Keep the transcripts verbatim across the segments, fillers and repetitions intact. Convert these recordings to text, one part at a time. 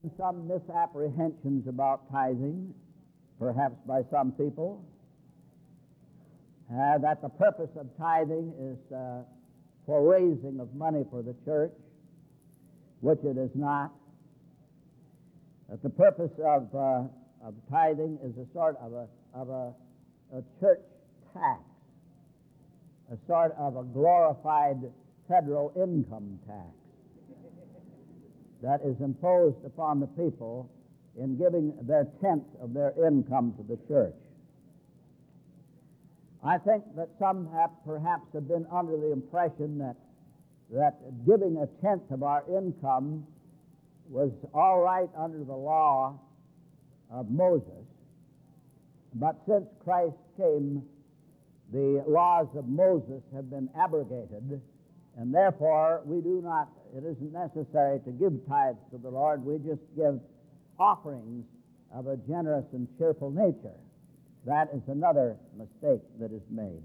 some misapprehensions about tithing, perhaps by some people, uh, that the purpose of tithing is uh, for raising of money for the church, which it is not. That the purpose of, uh, of tithing is a sort of a, of a, a church tax, a sort of a glorified federal income tax that is imposed upon the people in giving their tenth of their income to the church. I think that some have perhaps have been under the impression that that giving a tenth of our income was all right under the law of Moses, but since Christ came, the laws of Moses have been abrogated, and therefore we do not, it isn't necessary to give tithes to the Lord. We just give offerings of a generous and cheerful nature. That is another mistake that is made.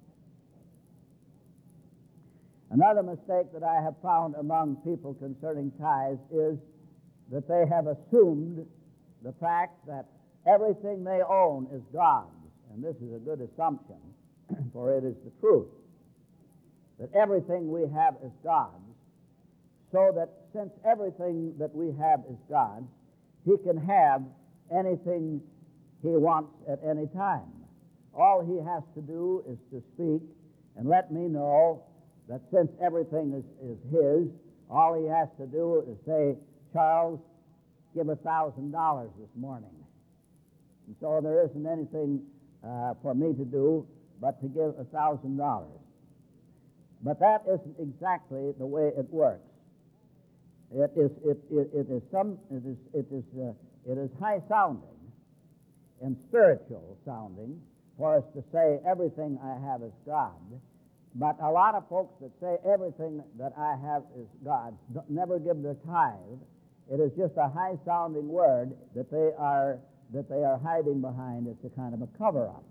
Another mistake that I have found among people concerning tithes is that they have assumed the fact that everything they own is God's. And this is a good assumption, for it is the truth, that everything we have is God's, so that since everything that we have is God's, He can have anything He wants at any time. All He has to do is to speak and let me know that since everything is, is His, all He has to do is say, Charles, give a thousand dollars this morning. And so there isn't anything uh, for me to do but to give a thousand dollars. But that isn't exactly the way it works. It is it it, it is some it is it is uh, it is high sounding and spiritual sounding for us to say everything I have is God. But a lot of folks that say everything that I have is God's never give their tithe. It is just a high sounding word that they are that they are hiding behind. It's a kind of a cover up.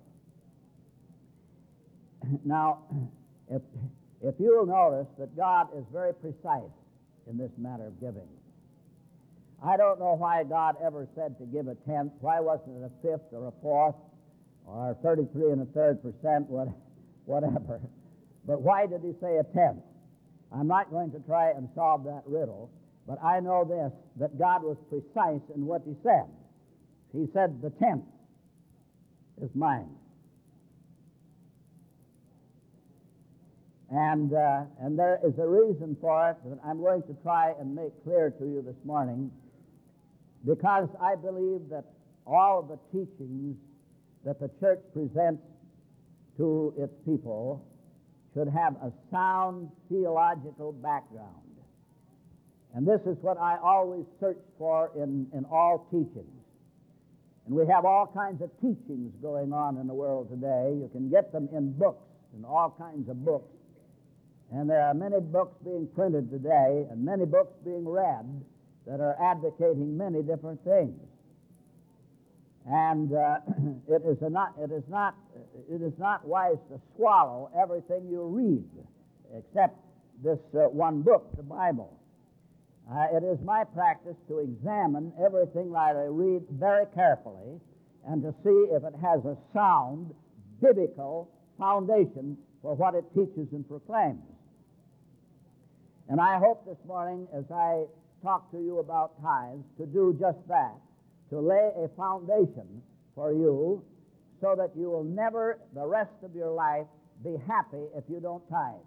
Now, if if you'll notice that God is very precise in this matter of giving. I don't know why God ever said to give a tenth. Why wasn't it a fifth or a fourth or thirty-three and a third percent, whatever? But why did He say a tenth? I'm not going to try and solve that riddle, but I know this, that God was precise in what He said. He said the tenth is mine. And, uh, and there is a reason for it that I'm going to try and make clear to you this morning, because I believe that all of the teachings that the church presents to its people should have a sound theological background. And this is what I always search for in, in all teachings. And we have all kinds of teachings going on in the world today. You can get them in books, in all kinds of books. And there are many books being printed today and many books being read that are advocating many different things. And uh, it is a not it is not it is not wise to swallow everything you read, except this uh, one book, the Bible. Uh, it is my practice to examine everything that I read very carefully and to see if it has a sound biblical foundation for what it teaches and proclaims. And I hope this morning, as I talk to you about tithes, to do just that, to lay a foundation for you so that you will never, the rest of your life, be happy if you don't tithe.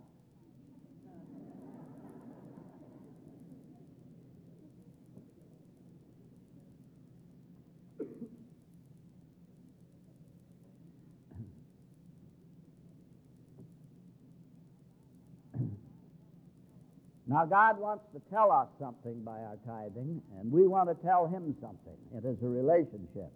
Now, God wants to tell us something by our tithing, and we want to tell Him something. It is a relationship.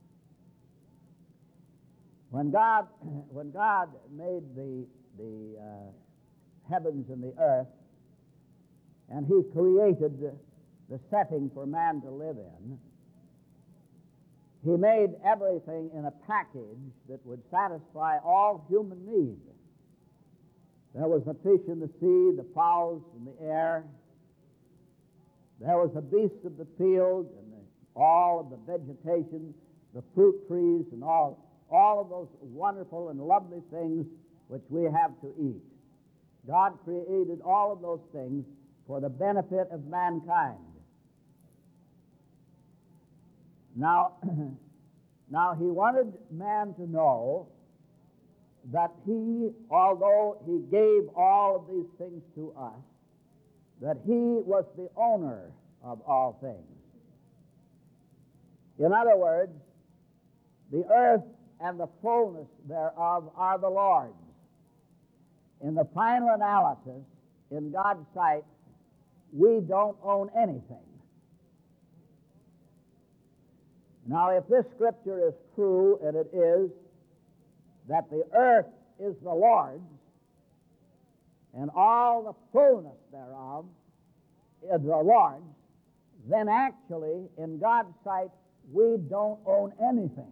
When God, when God made the, the uh, heavens and the earth, and He created the, the setting for man to live in, He made everything in a package that would satisfy all human needs. There was the fish in the sea, the fowls in the air, There was the beasts of the field and the, all of the vegetation, the fruit trees, and all, all of those wonderful and lovely things which we have to eat. God created all of those things for the benefit of mankind. Now, now he wanted man to know that he, although he gave all of these things to us, that he was the owner of all things. In other words, the earth and the fullness thereof are the Lord's. In the final analysis, in God's sight, we don't own anything. Now, if this scripture is true, and it is, that the earth is the Lord's, and all the fullness thereof is the Lord's, then actually, in God's sight, we don't own anything.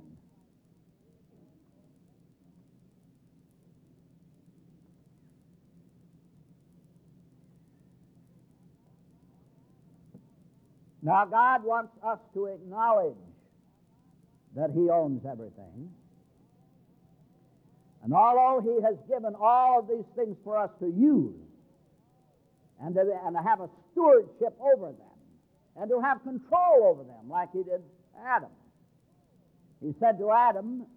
Now, God wants us to acknowledge that He owns everything. And although He has given all of these things for us to use and to, and to have a stewardship over them and to have control over them like He did Adam, He said to Adam,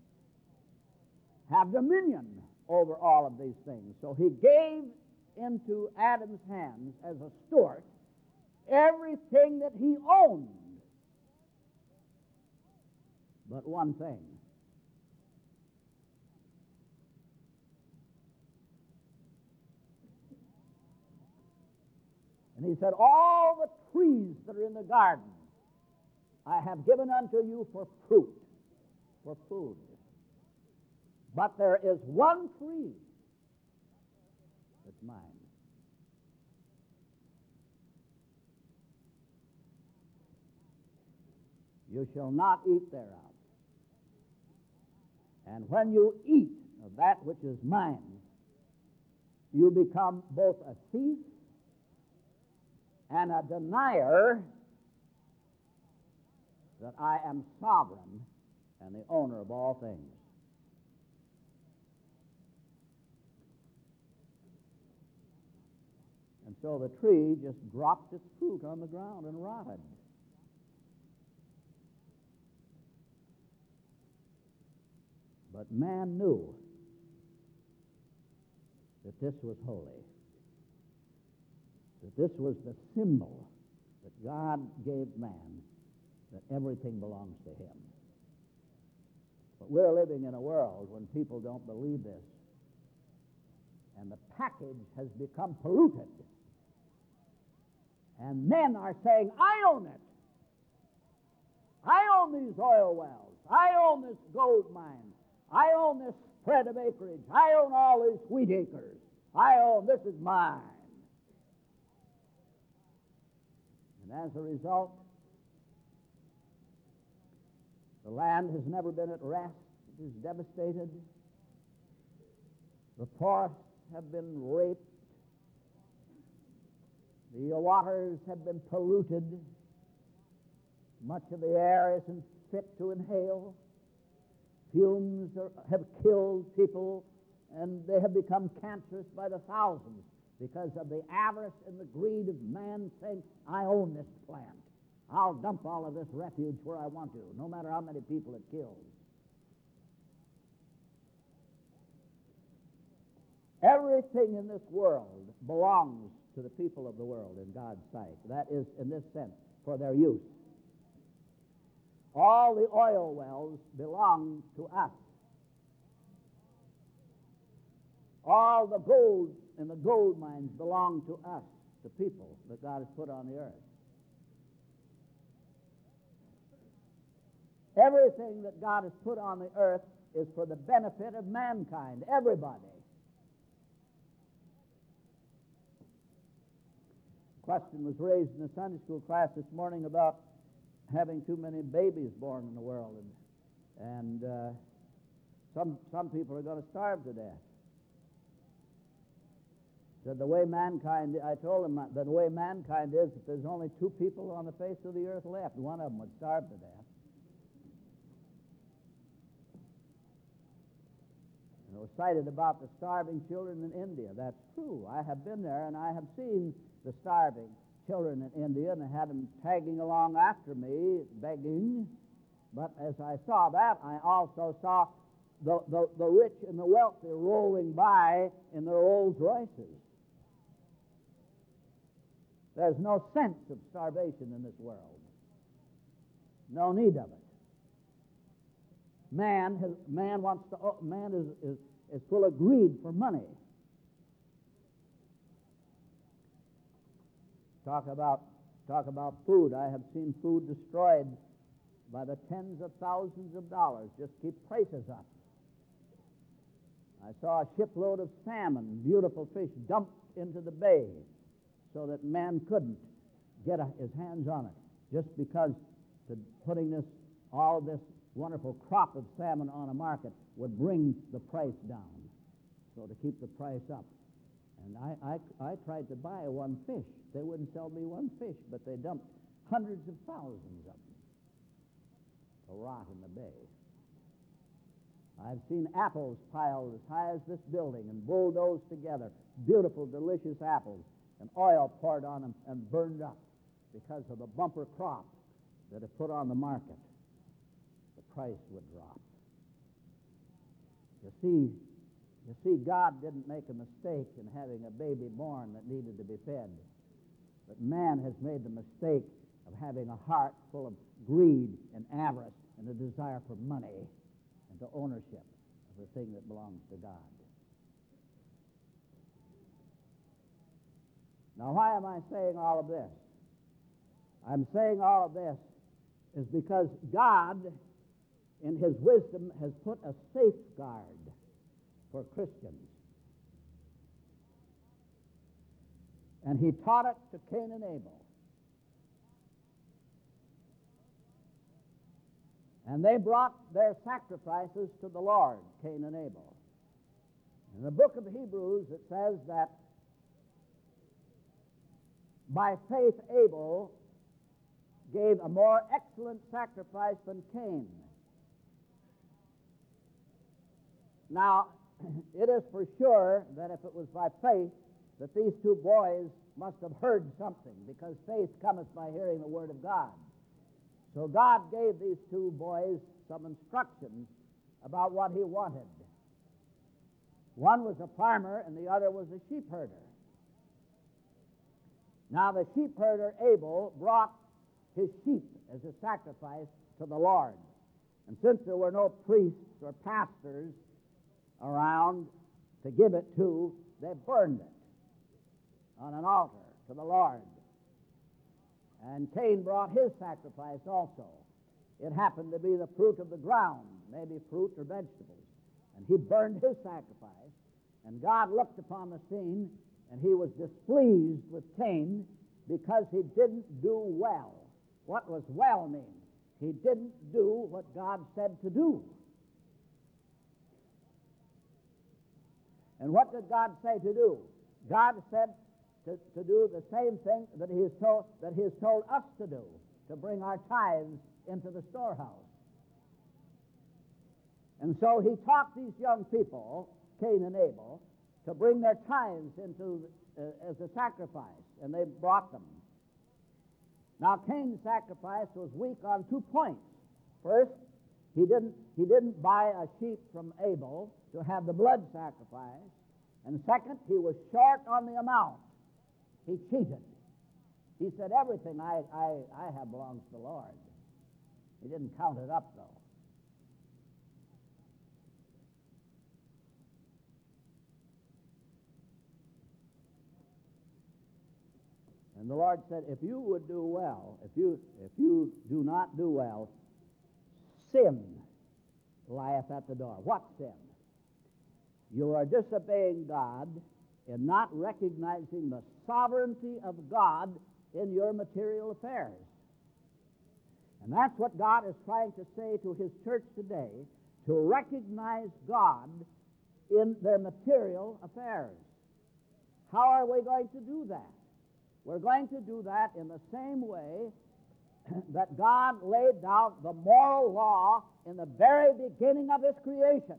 have dominion over all of these things. So He gave into Adam's hands as a steward everything that he owned, but one thing. And he said, all the trees that are in the garden I have given unto you for fruit, for food. But there is one tree that's mine. You shall not eat thereof. And when you eat of that which is mine, you become both a thief and a denier that I am sovereign and the owner of all things. And so the tree just dropped its fruit on the ground and rotted. But man knew that this was holy, that this was the symbol that God gave man, that everything belongs to Him. But we're living in a world when people don't believe this, and the package has become polluted. And men are saying, I own it. I own these oil wells. I own this gold mine. I own this spread of acreage. I own all these wheat acres. I own, this is mine. And as a result, the land has never been at rest. It is devastated. The forests have been raped. The waters have been polluted. Much of the air isn't fit to inhale. Fumes are, have killed people, and they have become cancerous by the thousands because of the avarice and the greed of man saying, I own this plant. I'll dump all of this refuge where I want to, no matter how many people it kills. Everything in this world belongs to the people of the world in God's sight. That is, in this sense, for their use. All the oil wells belong to us. All the gold in the gold mines belong to us, the people that God has put on the earth. Everything that God has put on the earth is for the benefit of mankind, everybody. A question was raised in the Sunday school class this morning about having too many babies born in the world, and, and uh, some some people are going to starve to death. Said the way mankind, I told him that the way mankind is, if there's only two people on the face of the earth left, one of them would starve to death. And it was cited about the starving children in India. That's true. I have been there, and I have seen the starving children in India, and I had them tagging along after me, begging. But as I saw that, I also saw the, the, the rich and the wealthy rolling by in their Rolls Royces. There's no sense of starvation in this world. No need of it. Man has, man wants to. Man is, is is full of greed for money. Talk about talk about food. I have seen food destroyed by the tens of thousands of dollars. Just keep prices up. I saw a shipload of salmon, beautiful fish, dumped into the bay, so that man couldn't get a, his hands on it, just because the, putting this all this wonderful crop of salmon on a market would bring the price down, so to keep the price up. And I, I, I tried to buy one fish. They wouldn't sell me one fish, but they dumped hundreds of thousands of them to rot in the bay. I've seen apples piled as high as this building and bulldozed together, beautiful, delicious apples, and oil poured on them and burned up because of the bumper crop that if put on the market, the price would drop. You see, you see, God didn't make a mistake in having a baby born that needed to be fed. But man has made the mistake of having a heart full of greed and avarice and a desire for money and to ownership of the thing that belongs to God. Now, why am I saying all of this? I'm saying all of this is because God, in His wisdom, has put a safeguard for Christians. And He taught it to Cain and Abel. And they brought their sacrifices to the Lord, Cain and Abel. In the book of Hebrews, it says that by faith Abel gave a more excellent sacrifice than Cain. Now, it is for sure that if it was by faith, that these two boys must have heard something, because faith cometh by hearing the word of God. So God gave these two boys some instructions about what He wanted. One was a farmer and the other was a sheep herder. Now the sheep herder Abel brought his sheep as a sacrifice to the Lord. And since there were no priests or pastors around to give it to, they burned it on an altar to the Lord. And Cain brought his sacrifice also. It happened to be the fruit of the ground, maybe fruit or vegetables. And he burned his sacrifice. And God looked upon the scene, and He was displeased with Cain because he didn't do well. What was well mean? He didn't do what God said to do. And what did God say to do? God said to, to do the same thing that He has told that He has told us to do, to bring our tithes into the storehouse. And so He taught these young people, Cain and Abel, to bring their tithes into uh, as a sacrifice, and they brought them. Now Cain's sacrifice was weak on two points. First, he didn't he didn't buy a sheep from Abel to have the blood sacrifice, and second, he was short on the amount. He cheated. He said, everything I, I, I have belongs to the Lord. He didn't count it up, though. And the Lord said, if you would do well, if you if you do not do well, sin lieth at the door. What sin? You are disobeying God in not recognizing the sovereignty of God in your material affairs. And that's what God is trying to say to His church today, to recognize God in their material affairs. How are we going to do that? We're going to do that in the same way that God laid down the moral law in the very beginning of His creation.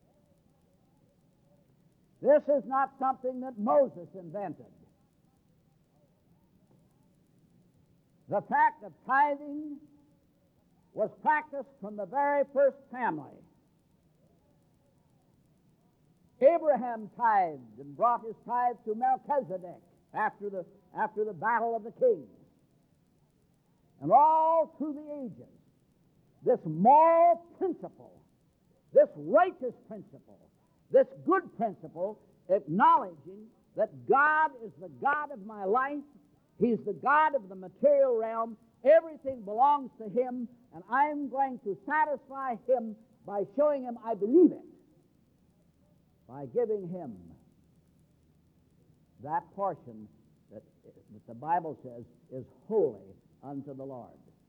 This is not something that Moses invented. The fact of tithing was practiced from the very first family. Abraham tithed and brought his tithe to Melchizedek after the, after the battle of the kings. And all through the ages, this moral principle, this righteous principle, this good principle, acknowledging that God is the God of my life, He's the God of the material realm, everything belongs to Him, and I'm going to satisfy Him by showing Him I believe it, by giving Him that portion that, that the Bible says is holy unto the Lord.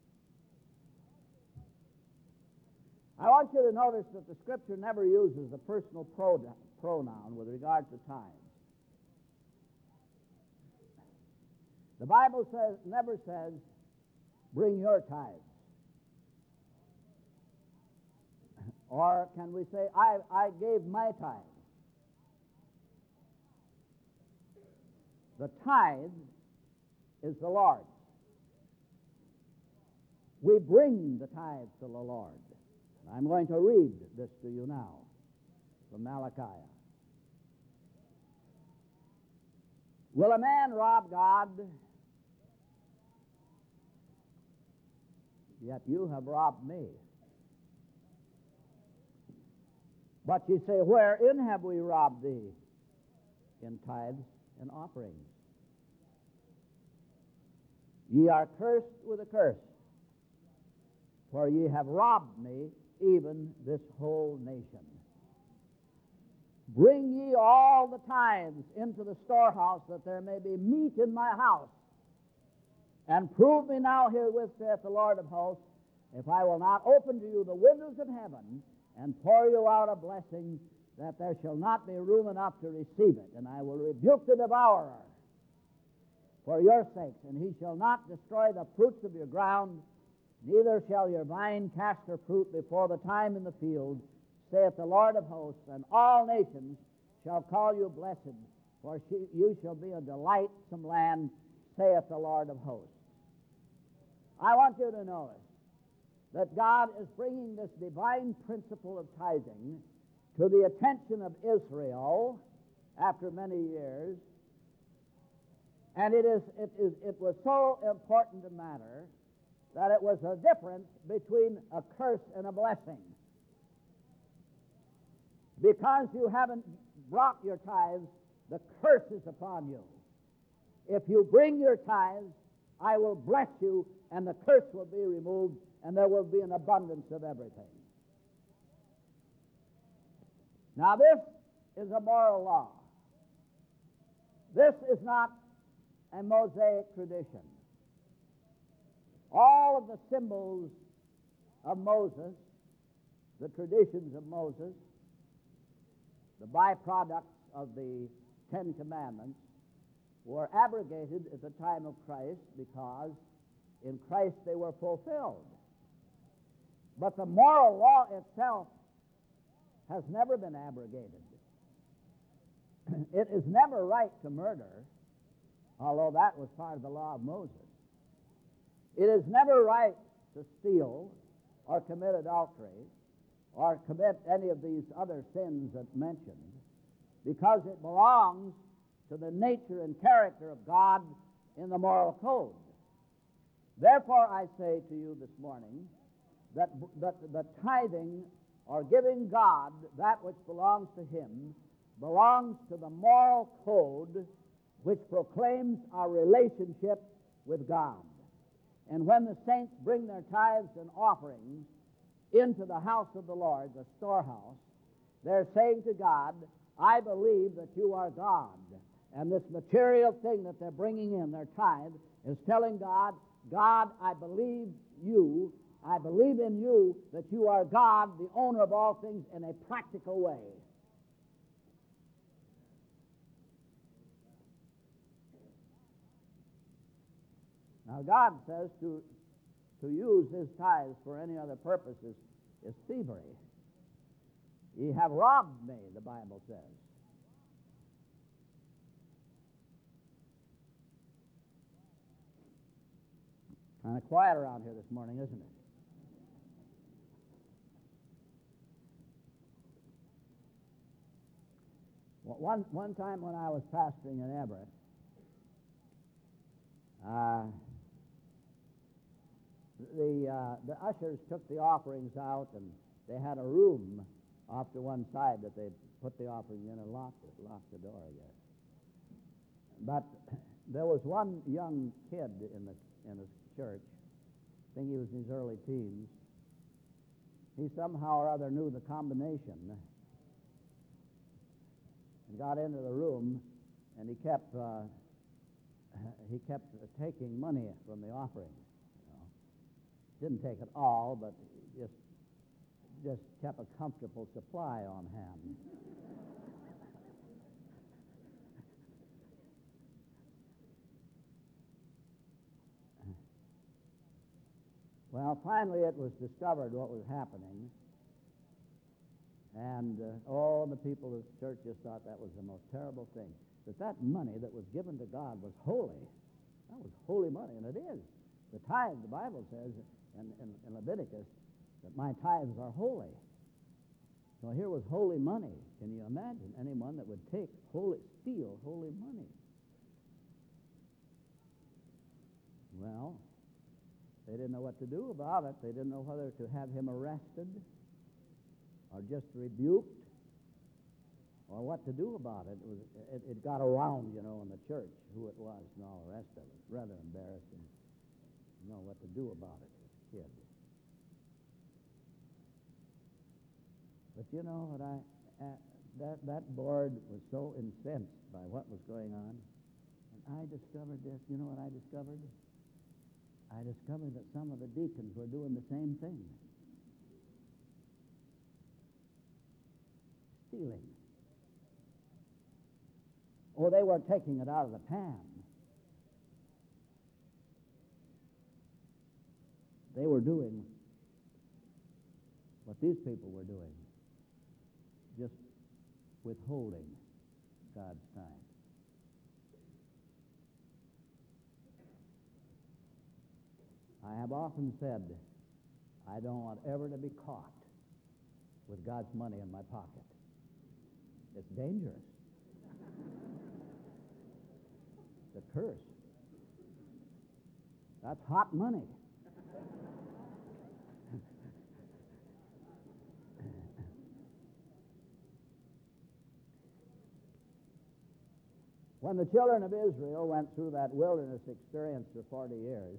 I want you to notice that the Scripture never uses the personal pronoun with regard to tithes. The Bible says, never says, bring your tithes. Or can we say, I, I gave my tithe. The tithe is the Lord's. We bring the tithe to the Lord. I'm going to read this to you now from Malachi. Will a man rob God? Yet you have robbed me. But you say, wherein have we robbed thee? In tithes and offerings. Ye are cursed with a curse, for ye have robbed me, even this whole nation. Bring ye all the tithes into the storehouse, that there may be meat in my house. And prove me now herewith, saith the Lord of hosts, if I will not open to you the windows of heaven, and pour you out a blessing, that there shall not be room enough to receive it. And I will rebuke the devourer for your sakes, and he shall not destroy the fruits of your ground, neither shall your vine cast her fruit before the time in the field, saith the Lord of hosts. And all nations shall call you blessed, for she, you shall be a delightsome land, saith the Lord of hosts. I want you to notice that God is bringing this divine principle of tithing to the attention of Israel after many years, and it is it is it was so important a matter that it was a difference between a curse and a blessing. Because you haven't brought your tithes, the curse is upon you. If you bring your tithes, I will bless you, and the curse will be removed, and there will be an abundance of everything. Now, this is a moral law. This is not a Mosaic tradition. All of the symbols of Moses, the traditions of Moses, the byproducts of the Ten Commandments, were abrogated at the time of Christ, because in Christ they were fulfilled. But the moral law itself has never been abrogated. It is never right to murder, although that was part of the law of Moses. It is never right to steal or commit adultery or commit any of these other sins that mentioned, because it belongs to the nature and character of God in the moral code. Therefore, I say to you this morning that, that the tithing or giving God that which belongs to Him belongs to the moral code which proclaims our relationship with God. And when the saints bring their tithes and offerings into the house of the Lord, the storehouse, they're saying to God, I believe that you are God. And this material thing that they're bringing in, their tithe, is telling God, God, I believe you, I believe in you, that you are God, the owner of all things, in a practical way. Now, God says to, to use his tithes for any other purpose is, is thievery. Ye have robbed me, the Bible says. Kind of quiet around here this morning, isn't it? Well, one, one time when I was pastoring in Everett, uh, the, uh, the ushers took the offerings out, and they had a room off to one side that they put the offering in and locked it, locked the door, I guess. But there was one young kid in the in the church, I think he was in his early teens. He somehow or other knew the combination and got into the room, and he kept uh, he kept taking money from the offering. You know. Didn't take it all, but just just kept a comfortable supply on hand. Well, finally it was discovered what was happening, and uh, all the people of the church just thought that was the most terrible thing, that that money that was given to God was holy. That was holy money, and it is. The tithe, the Bible says in, in, in Leviticus, that my tithes are holy. So here was holy money. Can you imagine anyone that would take holy, steal holy money? Well, they didn't know what to do about it. They didn't know whether to have him arrested or just rebuked or what to do about it. It, was, it, it got around, you know, in the church who it was and all the rest of it. Rather embarrassing. You know what to do about it, this kid. But you know what I uh, that that board was so incensed by what was going on, and I discovered this. You know what I discovered? I discovered that some of the deacons were doing the same thing. Stealing. Oh, they were taking it out of the pan. They were doing what these people were doing, just withholding God's time. I have often said, I don't want ever to be caught with God's money in my pocket. It's dangerous. It's a curse. That's hot money. When the children of Israel went through that wilderness experience for forty years,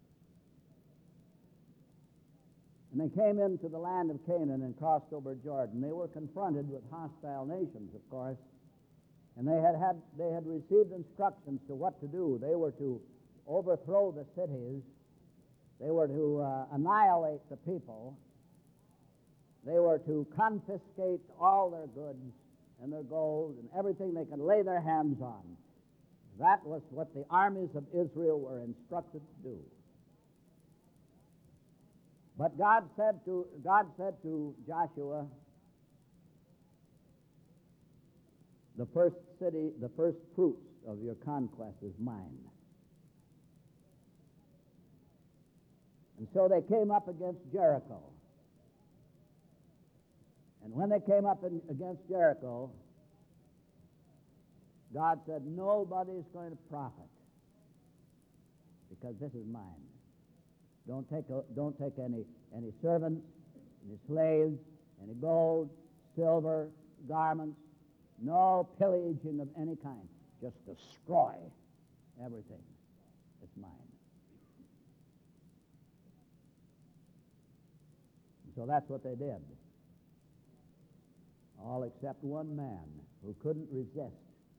and they came into the land of Canaan and crossed over Jordan, they were confronted with hostile nations, of course, and they had, had, they had received instructions to what to do. They were to overthrow the cities. They were to uh, annihilate the people. They were to confiscate all their goods and their gold and everything they could lay their hands on. That was what the armies of Israel were instructed to do. But God said to God said to Joshua, the first city, the first fruits of your conquest is mine. And so they came up against Jericho. And when they came up in, against Jericho, God said, nobody's going to profit because this is mine. Don't take a, don't take any any servants, any slaves, any gold, silver, garments, no pillaging of any kind. Just destroy everything. It's mine. And so that's what they did. All except one man who couldn't resist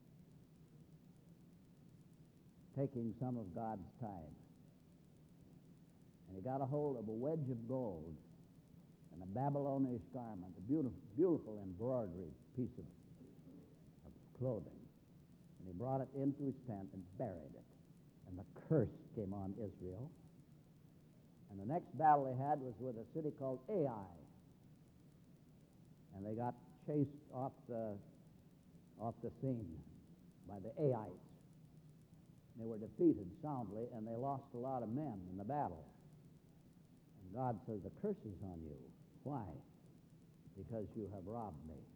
taking some of God's tithe. And he got a hold of a wedge of gold and a Babylonish garment, a beautiful, beautiful embroidery piece of, of clothing. And he brought it into his tent and buried it. and the curse came on Israel. And the next battle they had was with a city called Ai, and they got chased off the off the scene by the Aites. They were defeated soundly, and they lost a lot of men in the battle. And God says, the curse is on you. Why? Because you have robbed me.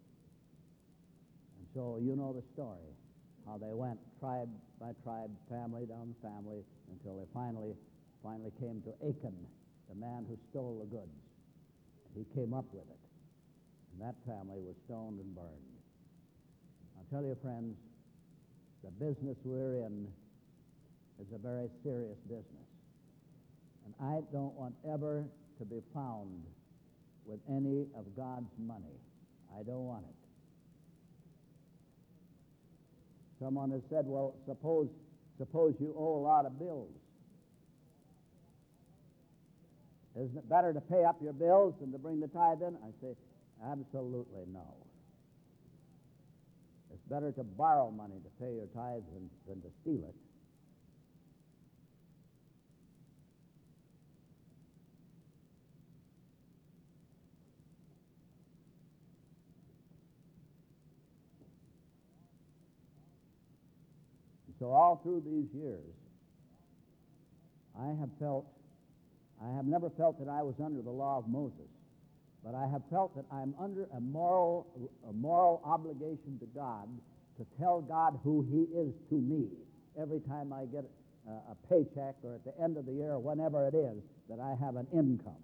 And so you know the story, how they went tribe by tribe, family down family, until they finally finally came to Achan, the man who stole the goods. And he came up with it. And that family was stoned and burned. I'll tell you, friends, the business we're in is a very serious business. And I don't want ever to be found with any of God's money. I don't want it. Someone has said, well, suppose, suppose you owe a lot of bills. Isn't it better to pay up your bills than to bring the tithe in? I say, absolutely no. It's better to borrow money to pay your tithes than, than to steal it. And so all through these years, I have felt, I have never felt that I was under the law of Moses, but I have felt that I'm under a moral, a moral obligation to God to tell God who He is to me every time I get a, a paycheck, or at the end of the year, or whenever it is, that I have an income.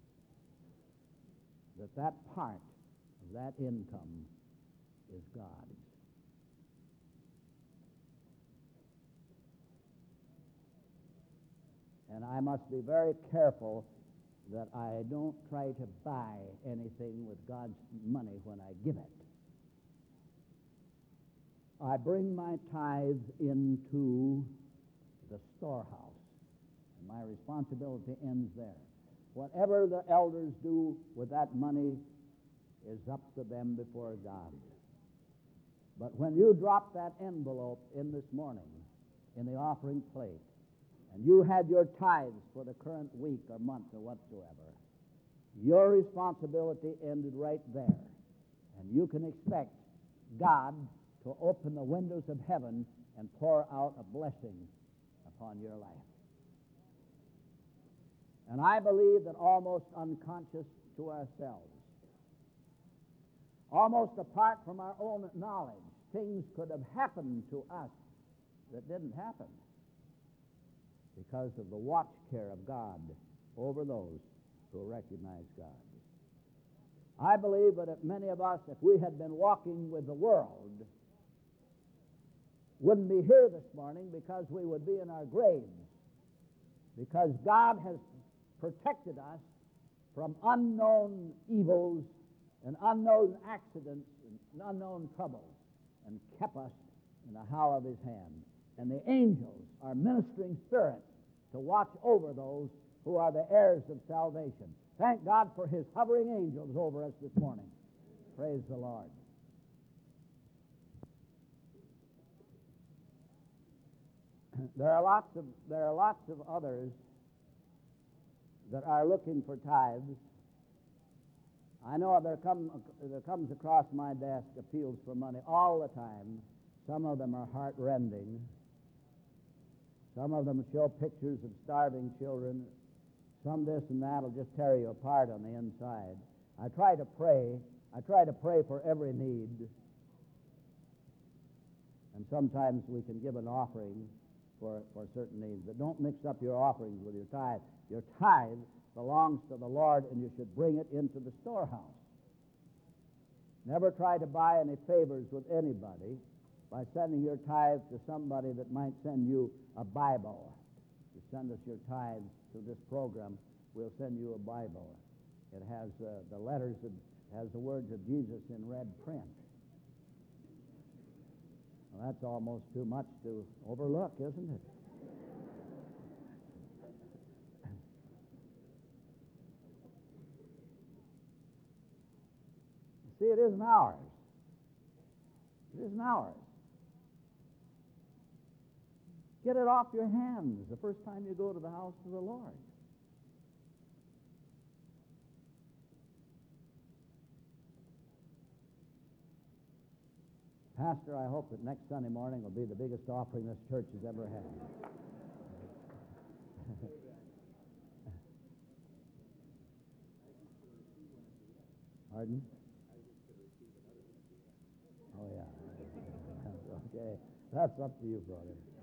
That that part of that income is God's. And I must be very careful that I don't try to buy anything with God's money when I give it. I bring my tithe into the storehouse, and my responsibility ends there. Whatever the elders do with that money is up to them before God. But when you drop that envelope in this morning in the offering plate, and you had your tithes for the current week or month or whatsoever, your responsibility ended right there. And you can expect God to open the windows of heaven and pour out a blessing upon your life. And I believe that almost unconscious to ourselves, almost apart from our own knowledge, things could have happened to us that didn't happen, because of the watch care of God over those who recognize God. I believe that if many of us, if we had been walking with the world, wouldn't be here this morning, because we would be in our graves, because God has protected us from unknown evils and unknown accidents and unknown troubles, and kept us in the hollow of His hand. And the angels are ministering spirits to watch over those who are the heirs of salvation. Thank God for His hovering angels over us this morning. Praise the Lord. There are lots of there are lots of others that are looking for tithes. I know there come there comes across my desk appeals for money all the time. Some of them are heart-rending. Some of them show pictures of starving children. Some this and that will just tear you apart on the inside. I try to pray. I try to pray for every need. And sometimes we can give an offering for, for certain needs. But don't mix up your offerings with your tithe. Your tithe belongs to the Lord, and you should bring it into the storehouse. Never try to buy any favors with anybody by sending your tithe to somebody that might send you a Bible. You send us your tithe to this program, we'll send you a Bible. It has uh, the letters, of, has the words of Jesus in red print. Well, that's almost too much to overlook, isn't it? See, it isn't ours. It isn't ours. Get it off your hands the first time you go to the house of the Lord. Pastor, I hope that next Sunday morning will be the biggest offering this church has ever had. Pardon? Oh, yeah. Okay. That's up to you, brother.